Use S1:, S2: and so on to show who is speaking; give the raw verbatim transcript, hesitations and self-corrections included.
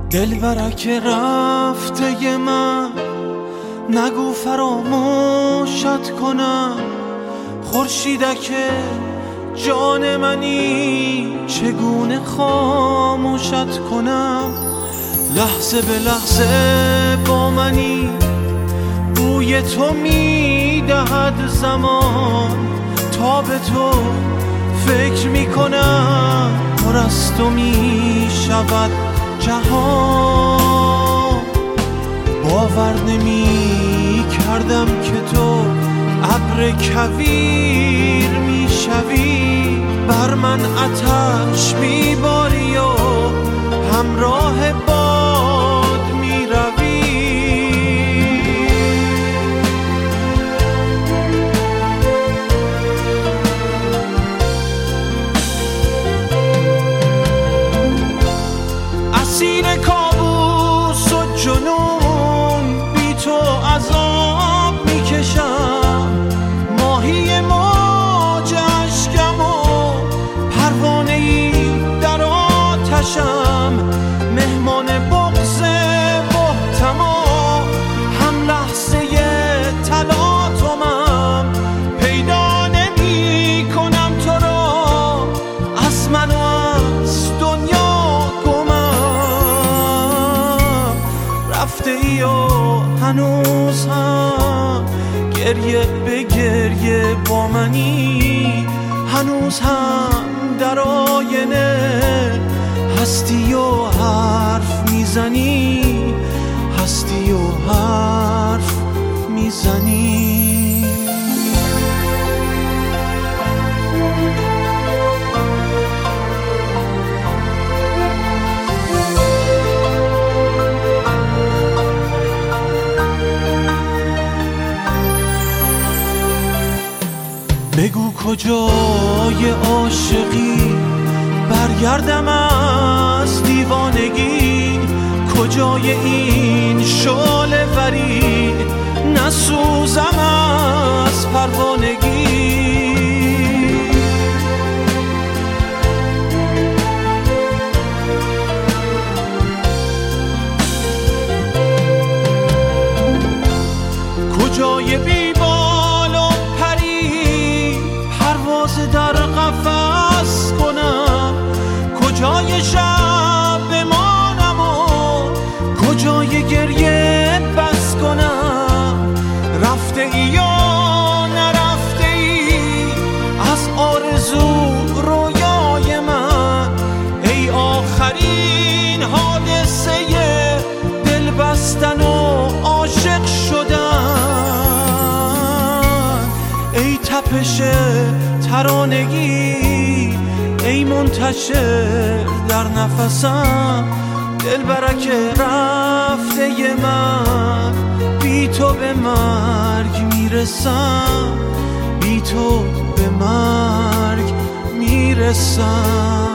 S1: دلبرک رفته من، نگو فراموشت کنم. خورشیدک جان منی، چگونه خاموشت کنم. لحظه به لحظه با منی، بوی تو میدهد زمان. تا به تو فکر میکنم، پر از تو میشود جهان. باور نمی کردم که تو ابر کویر میشوی، بر من آتش میباری و همراه باد میروی. اسیر کابوس و جنون، بی تو عذاب میکشم. ماهی موج اشکم و پروانه ای در آتشم. مهمان بغض بهتم و هم لحظه تلاطمم. پیدا نمی کنم تو را، از من و از دنیا گمم. رفته ای و هنوز هم گریه به گریه با منی. هنوز هم در آینه هستی و حرف میزنی، هستی و حرف میزنی. بگو کجای عاشقی، برگردم از دیوانگی. کجای این شعله وری، نسوزم از پروانگی. کجای بیبال و پری، پرواز در قفس کنم. کجای شب بمانم و کجای گریه بس کنم. رفته ای یا نرفته ای، از آرزو رویای من. ای آخرین حادثه دل بستن و عاشق شدن. ای تپش ترانگی، ای منتشر در نفسم. دلبرک رفته من، بی تو به مرگ میرسم. بی تو به مرگ میرسم.